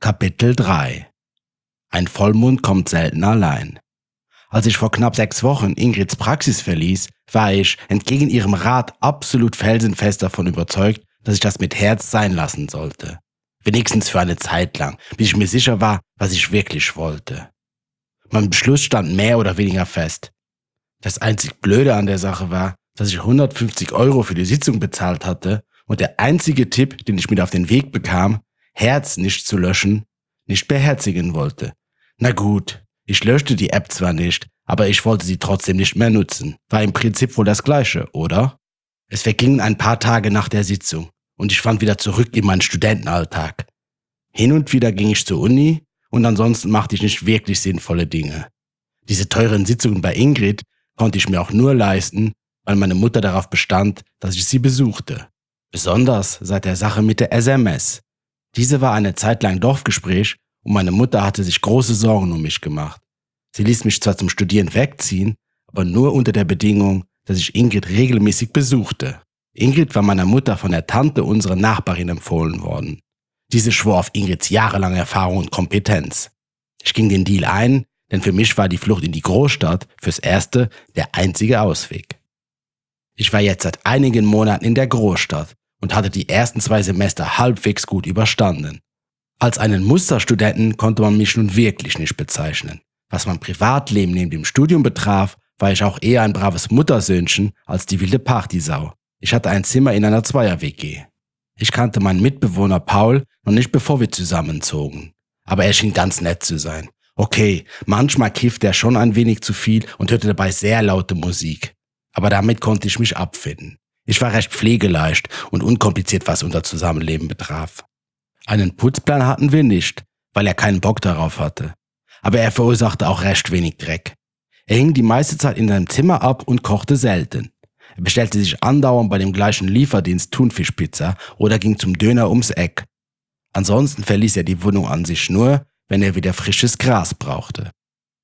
Kapitel 3 Ein Vollmond kommt selten allein. Als ich vor knapp 6 Wochen Ingrids Praxis verließ, war ich, entgegen ihrem Rat, absolut felsenfest davon überzeugt, dass ich das mit Herz sein lassen sollte. Wenigstens für eine Zeit lang, bis ich mir sicher war, was ich wirklich wollte. Mein Beschluss stand mehr oder weniger fest. Das einzig Blöde an der Sache war, dass ich 150 € für die Sitzung bezahlt hatte und der einzige Tipp, den ich mit auf den Weg bekam, Herz nicht zu löschen, nicht beherzigen wollte. Na gut, ich löschte die App zwar nicht, aber ich wollte sie trotzdem nicht mehr nutzen. War im Prinzip wohl das Gleiche, oder? Es vergingen ein paar Tage nach der Sitzung und ich fand wieder zurück in meinen Studentenalltag. Hin und wieder ging ich zur Uni und ansonsten machte ich nicht wirklich sinnvolle Dinge. Diese teuren Sitzungen bei Ingrid konnte ich mir auch nur leisten, weil meine Mutter darauf bestand, dass ich sie besuchte. Besonders seit der Sache mit der SMS. Diese war eine Zeit lang Dorfgespräch und meine Mutter hatte sich große Sorgen um mich gemacht. Sie ließ mich zwar zum Studieren wegziehen, aber nur unter der Bedingung, dass ich Ingrid regelmäßig besuchte. Ingrid war meiner Mutter von der Tante unserer Nachbarin empfohlen worden. Diese schwor auf Ingrids jahrelange Erfahrung und Kompetenz. Ich ging den Deal ein, denn für mich war die Flucht in die Großstadt fürs Erste der einzige Ausweg. Ich war jetzt seit einigen Monaten in der Großstadt und hatte die ersten 2 Semester halbwegs gut überstanden. Als einen Musterstudenten konnte man mich nun wirklich nicht bezeichnen. Was mein Privatleben neben dem Studium betraf, war ich auch eher ein braves Muttersöhnchen als die wilde Partysau. Ich hatte ein Zimmer in einer Zweier-WG. Ich kannte meinen Mitbewohner Paul noch nicht, bevor wir zusammenzogen. Aber er schien ganz nett zu sein. Okay, manchmal kiffte er schon ein wenig zu viel und hörte dabei sehr laute Musik. Aber damit konnte ich mich abfinden. Ich war recht pflegeleicht und unkompliziert, was unser Zusammenleben betraf. Einen Putzplan hatten wir nicht, weil er keinen Bock darauf hatte. Aber er verursachte auch recht wenig Dreck. Er hing die meiste Zeit in seinem Zimmer ab und kochte selten. Er bestellte sich andauernd bei dem gleichen Lieferdienst Thunfischpizza oder ging zum Döner ums Eck. Ansonsten verließ er die Wohnung an sich nur, wenn er wieder frisches Gras brauchte.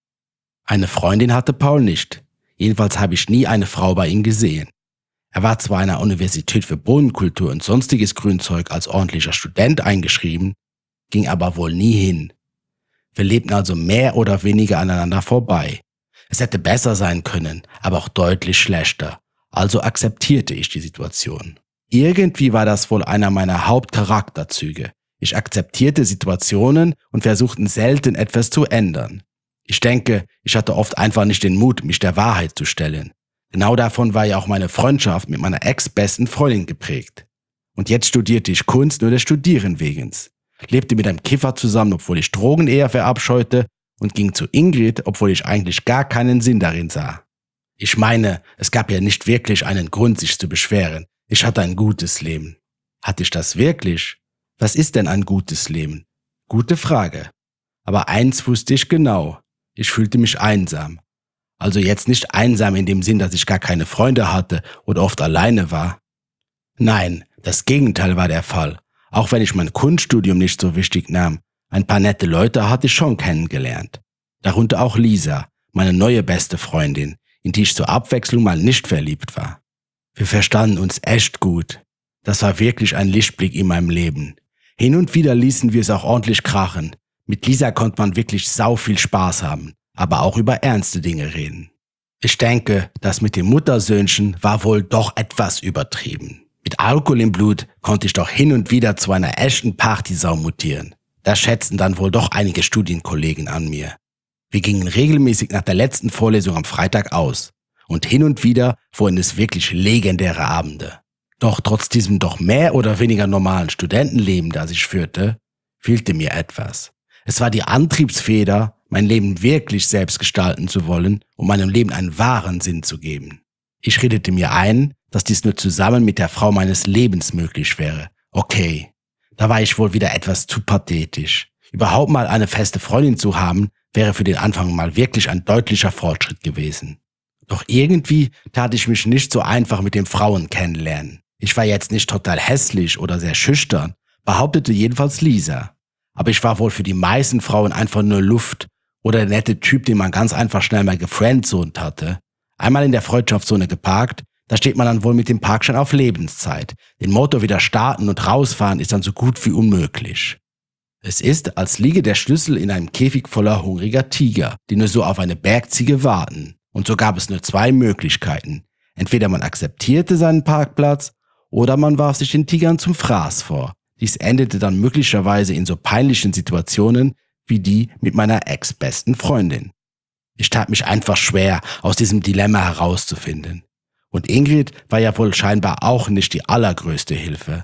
Eine Freundin hatte Paul nicht. Jedenfalls habe ich nie eine Frau bei ihm gesehen. Er war zwar an der Universität für Bodenkultur und sonstiges Grünzeug als ordentlicher Student eingeschrieben, ging aber wohl nie hin. Wir lebten also mehr oder weniger aneinander vorbei. Es hätte besser sein können, aber auch deutlich schlechter. Also akzeptierte ich die Situation. Irgendwie war das wohl einer meiner Hauptcharakterzüge. Ich akzeptierte Situationen und versuchte selten etwas zu ändern. Ich denke, ich hatte oft einfach nicht den Mut, mich der Wahrheit zu stellen. Genau davon war ja auch meine Freundschaft mit meiner ex-besten Freundin geprägt. Und jetzt studierte ich Kunst nur des Studieren wegens. Lebte mit einem Kiffer zusammen, obwohl ich Drogen eher verabscheute, und ging zu Ingrid, obwohl ich eigentlich gar keinen Sinn darin sah. Ich meine, es gab ja nicht wirklich einen Grund, sich zu beschweren. Ich hatte ein gutes Leben. Hatte ich das wirklich? Was ist denn ein gutes Leben? Gute Frage. Aber eins wusste ich genau. Ich fühlte mich einsam. Also jetzt nicht einsam in dem Sinn, dass ich gar keine Freunde hatte oder oft alleine war. Nein, das Gegenteil war der Fall. Auch wenn ich mein Kunststudium nicht so wichtig nahm. Ein paar nette Leute hatte ich schon kennengelernt. Darunter auch Lisa, meine neue beste Freundin, in die ich zur Abwechslung mal nicht verliebt war. Wir verstanden uns echt gut. Das war wirklich ein Lichtblick in meinem Leben. Hin und wieder ließen wir es auch ordentlich krachen. Mit Lisa konnte man wirklich sau viel Spaß haben, aber auch über ernste Dinge reden. Ich denke, das mit dem Muttersöhnchen war wohl doch etwas übertrieben. Mit Alkohol im Blut konnte ich doch hin und wieder zu einer echten Partysau mutieren. Das schätzten dann wohl doch einige Studienkollegen an mir. Wir gingen regelmäßig nach der letzten Vorlesung am Freitag aus. Und hin und wieder wurden es wirklich legendäre Abende. Doch trotz diesem doch mehr oder weniger normalen Studentenleben, das ich führte, fehlte mir etwas. Es war die Antriebsfeder, mein Leben wirklich selbst gestalten zu wollen, um meinem Leben einen wahren Sinn zu geben. Ich redete mir ein, dass dies nur zusammen mit der Frau meines Lebens möglich wäre. Okay, da war ich wohl wieder etwas zu pathetisch. Überhaupt mal eine feste Freundin zu haben, wäre für den Anfang mal wirklich ein deutlicher Fortschritt gewesen. Doch irgendwie tat ich mich nicht so einfach mit dem Frauen kennenlernen. Ich war jetzt nicht total hässlich oder sehr schüchtern, behauptete jedenfalls Lisa. Aber ich war wohl für die meisten Frauen einfach nur Luft oder der nette Typ, den man ganz einfach schnell mal gefriendzoned hatte. Einmal in der Freundschaftszone geparkt, da steht man dann wohl mit dem Parkschein auf Lebenszeit. Den Motor wieder starten und rausfahren ist dann so gut wie unmöglich. Es ist, als liege der Schlüssel in einem Käfig voller hungriger Tiger, die nur so auf eine Bergziege warten. Und so gab es nur zwei Möglichkeiten. Entweder man akzeptierte seinen Parkplatz oder man warf sich den Tigern zum Fraß vor. Dies endete dann möglicherweise in so peinlichen Situationen wie die mit meiner ex-besten Freundin. Ich tat mich einfach schwer, aus diesem Dilemma herauszufinden. Und Ingrid war ja wohl scheinbar auch nicht die allergrößte Hilfe.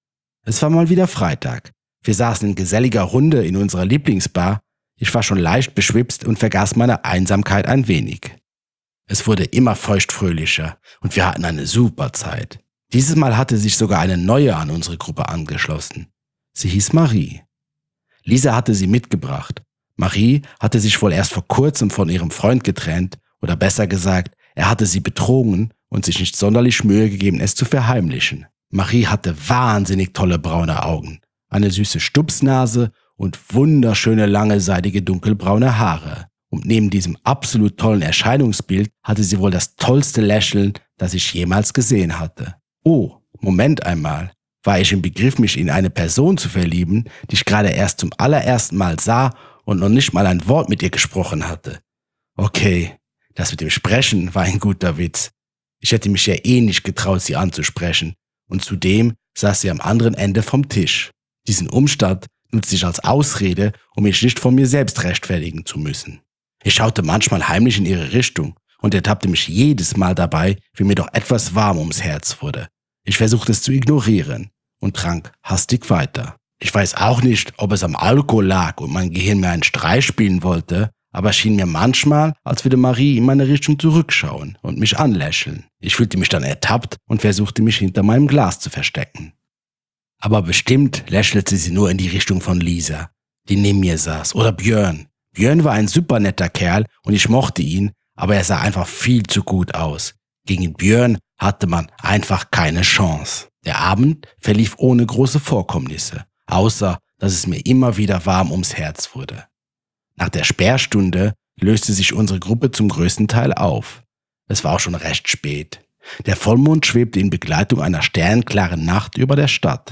Es war mal wieder Freitag. Wir saßen in geselliger Runde in unserer Lieblingsbar. Ich war schon leicht beschwipst und vergaß meine Einsamkeit ein wenig. Es wurde immer feuchtfröhlicher und wir hatten eine super Zeit. Dieses Mal hatte sich sogar eine neue an unsere Gruppe angeschlossen. Sie hieß Marie. Lisa hatte sie mitgebracht. Marie hatte sich wohl erst vor kurzem von ihrem Freund getrennt, oder besser gesagt, er hatte sie betrogen und sich nicht sonderlich Mühe gegeben, es zu verheimlichen. Marie hatte wahnsinnig tolle braune Augen, eine süße Stupsnase und wunderschöne lange seidige dunkelbraune Haare. Und neben diesem absolut tollen Erscheinungsbild hatte sie wohl das tollste Lächeln, das ich jemals gesehen hatte. Oh, Moment einmal. War ich im Begriff, mich in eine Person zu verlieben, die ich gerade erst zum allerersten Mal sah und noch nicht mal ein Wort mit ihr gesprochen hatte? Okay, das mit dem Sprechen war ein guter Witz. Ich hätte mich ja eh nicht getraut, sie anzusprechen. Und zudem saß sie am anderen Ende vom Tisch. Diesen Umstand nutzte ich als Ausrede, um mich nicht von mir selbst rechtfertigen zu müssen. Ich schaute manchmal heimlich in ihre Richtung und ertappte mich jedes Mal dabei, wie mir doch etwas warm ums Herz wurde. Ich versuchte es zu ignorieren und trank hastig weiter. Ich weiß auch nicht, ob es am Alkohol lag und mein Gehirn mir einen Streich spielen wollte, aber es schien mir manchmal, als würde Marie in meine Richtung zurückschauen und mich anlächeln. Ich fühlte mich dann ertappt und versuchte mich hinter meinem Glas zu verstecken. Aber bestimmt lächelte sie nur in die Richtung von Lisa, die neben mir saß, oder Björn. Björn war ein super netter Kerl und ich mochte ihn, aber er sah einfach viel zu gut aus. Gegen Björn hatte man einfach keine Chance. Der Abend verlief ohne große Vorkommnisse, außer dass es mir immer wieder warm ums Herz wurde. Nach der Sperrstunde löste sich unsere Gruppe zum größten Teil auf. Es war auch schon recht spät. Der Vollmond schwebte in Begleitung einer sternklaren Nacht über der Stadt.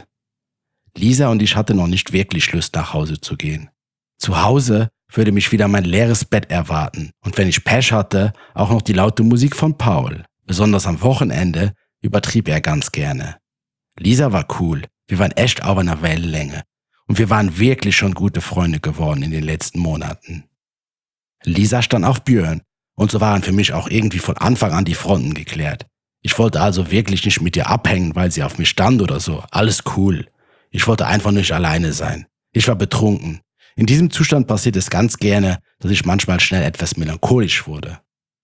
Lisa und ich hatten noch nicht wirklich Lust, nach Hause zu gehen. Zu Hause würde mich wieder mein leeres Bett erwarten und wenn ich Pech hatte, auch noch die laute Musik von Paul. Besonders am Wochenende übertrieb er ganz gerne. Lisa war cool, wir waren echt auf einer Wellenlänge und wir waren wirklich schon gute Freunde geworden in den letzten Monaten. Lisa stand auf Björn und so waren für mich auch irgendwie von Anfang an die Fronten geklärt. Ich wollte also wirklich nicht mit ihr abhängen, weil sie auf mich stand oder so, alles cool. Ich wollte einfach nicht alleine sein. Ich war betrunken. In diesem Zustand passiert es ganz gerne, dass ich manchmal schnell etwas melancholisch wurde.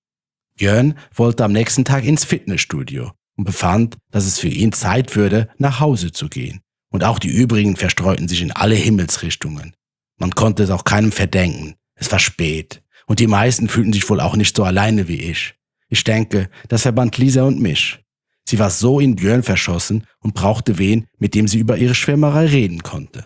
Björn wollte am nächsten Tag ins Fitnessstudio und befand, dass es für ihn Zeit würde, nach Hause zu gehen. Und auch die übrigen verstreuten sich in alle Himmelsrichtungen. Man konnte es auch keinem verdenken. Es war spät. Und die meisten fühlten sich wohl auch nicht so alleine wie ich. Ich denke, das verband Lisa und mich. Sie war so in Björn verschossen und brauchte wen, mit dem sie über ihre Schwärmerei reden konnte.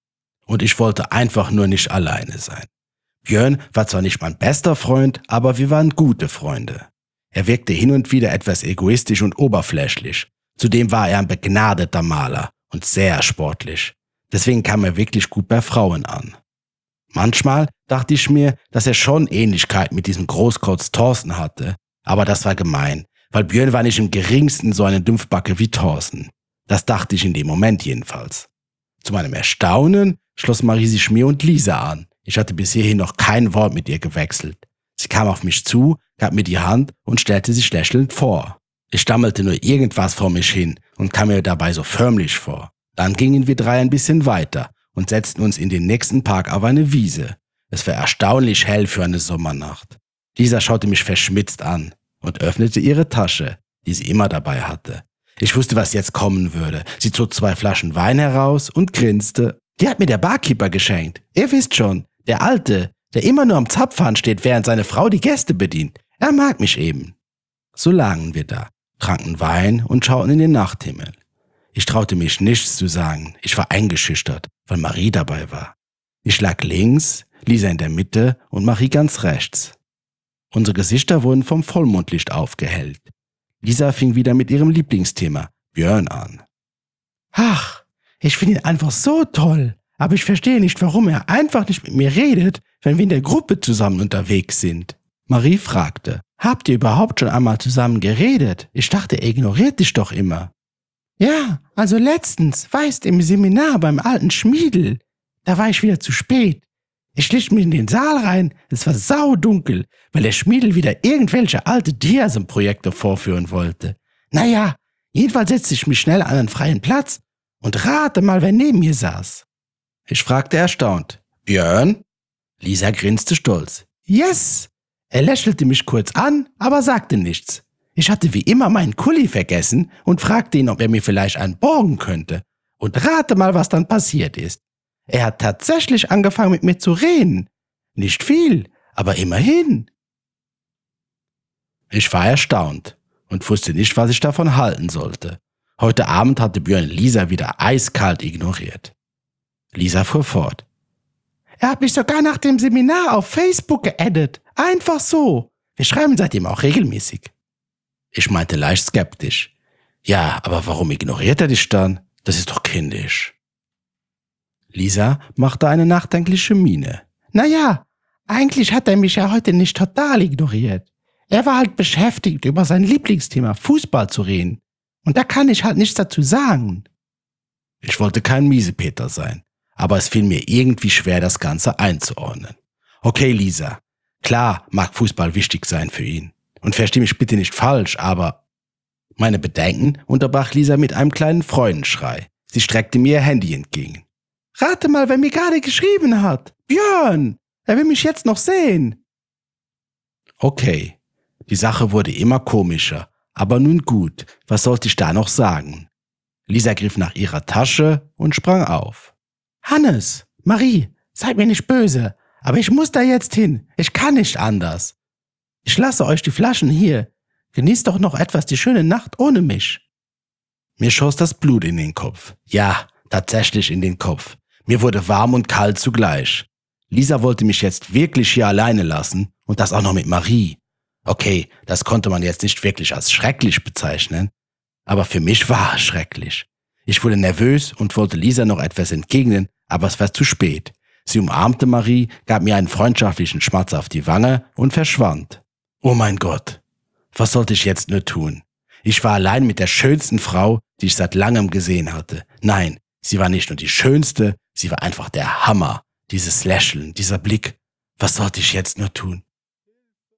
Und ich wollte einfach nur nicht alleine sein. Björn war zwar nicht mein bester Freund, aber wir waren gute Freunde. Er wirkte hin und wieder etwas egoistisch und oberflächlich. Zudem war er ein begnadeter Maler und sehr sportlich. Deswegen kam er wirklich gut bei Frauen an. Manchmal dachte ich mir, dass er schon Ähnlichkeit mit diesem Großkotz Thorsten hatte, aber das war gemein, weil Björn war nicht im geringsten so eine Dumpfbacke wie Thorsten. Das dachte ich in dem Moment jedenfalls. Zu meinem Erstaunen schloss Marie sich mir und Lisa an. Ich hatte bis hierhin noch kein Wort mit ihr gewechselt. Sie kam auf mich zu, gab mir die Hand und stellte sich lächelnd vor. Ich stammelte nur irgendwas vor mich hin und kam mir dabei so förmlich vor. Dann gingen wir drei ein bisschen weiter und setzten uns in den nächsten Park auf eine Wiese. Es war erstaunlich hell für eine Sommernacht. Lisa schaute mich verschmitzt an und öffnete ihre Tasche, die sie immer dabei hatte. Ich wusste, was jetzt kommen würde. Sie zog 2 Flaschen Wein heraus und grinste. Die hat mir der Barkeeper geschenkt. Ihr wisst schon, der Alte, der immer nur am Zapfhahn steht, während seine Frau die Gäste bedient. Er mag mich eben. So lagen wir da, tranken Wein und schauten in den Nachthimmel. Ich traute mich nichts zu sagen. Ich war eingeschüchtert, weil Marie dabei war. Ich lag links, Lisa in der Mitte und Marie ganz rechts. Unsere Gesichter wurden vom Vollmondlicht aufgehellt. Lisa fing wieder mit ihrem Lieblingsthema, Björn, an. Ach, ich finde ihn einfach so toll. Aber ich verstehe nicht, warum er einfach nicht mit mir redet, wenn wir in der Gruppe zusammen unterwegs sind. Marie fragte, habt ihr überhaupt schon einmal zusammen geredet? Ich dachte, er ignoriert dich doch immer. Ja, also letztens, weißt, im Seminar beim alten Schmiedel. Da war ich wieder zu spät. Ich schlich mich in den Saal rein, es war saudunkel, weil der Schmiedel wieder irgendwelche alte Diasem-Projekte vorführen wollte. Naja, jedenfalls setzte ich mich schnell an einen freien Platz und rate mal, wer neben mir saß. Ich fragte erstaunt, Björn? Lisa grinste stolz. Yes! Er lächelte mich kurz an, aber sagte nichts. Ich hatte wie immer meinen Kuli vergessen und fragte ihn, ob er mir vielleicht einen borgen könnte. Und rate mal, was dann passiert ist. Er hat tatsächlich angefangen mit mir zu reden. Nicht viel, aber immerhin. Ich war erstaunt und wusste nicht, was ich davon halten sollte. Heute Abend hatte Björn Lisa wieder eiskalt ignoriert. Lisa fuhr fort. Er hat mich sogar nach dem Seminar auf Facebook geaddet. Einfach so. Wir schreiben seitdem auch regelmäßig. Ich meinte leicht skeptisch. Ja, aber warum ignoriert er dich dann? Das ist doch kindisch. Lisa machte eine nachdenkliche Miene. Naja, eigentlich hat er mich ja heute nicht total ignoriert. Er war halt beschäftigt, über sein Lieblingsthema Fußball zu reden. Und da kann ich halt nichts dazu sagen. Ich wollte kein Miesepeter sein, aber es fiel mir irgendwie schwer, das Ganze einzuordnen. Okay, Lisa, klar mag Fußball wichtig sein für ihn. Und versteh mich bitte nicht falsch, aber... Meine Bedenken unterbrach Lisa mit einem kleinen Freudenschrei. Sie streckte mir ihr Handy entgegen. Rate mal, wer mir gerade geschrieben hat. Björn! Er will mich jetzt noch sehen. Okay, die Sache wurde immer komischer. Aber nun gut, was sollte ich da noch sagen? Lisa griff nach ihrer Tasche und sprang auf. Hannes, Marie, seid mir nicht böse, aber ich muss da jetzt hin. Ich kann nicht anders. Ich lasse euch die Flaschen hier. Genießt doch noch etwas die schöne Nacht ohne mich. Mir schoss das Blut in den Kopf. Ja, tatsächlich in den Kopf. Mir wurde warm und kalt zugleich. Lisa wollte mich jetzt wirklich hier alleine lassen und das auch noch mit Marie. Okay, das konnte man jetzt nicht wirklich als schrecklich bezeichnen, aber für mich war es schrecklich. Ich wurde nervös und wollte Lisa noch etwas entgegnen, aber es war zu spät. Sie umarmte Marie, gab mir einen freundschaftlichen Schmatzer auf die Wange und verschwand. Oh mein Gott, was sollte ich jetzt nur tun? Ich war allein mit der schönsten Frau, die ich seit langem gesehen hatte. Nein, sie war nicht nur die schönste, sie war einfach der Hammer. Dieses Lächeln, dieser Blick. Was sollte ich jetzt nur tun?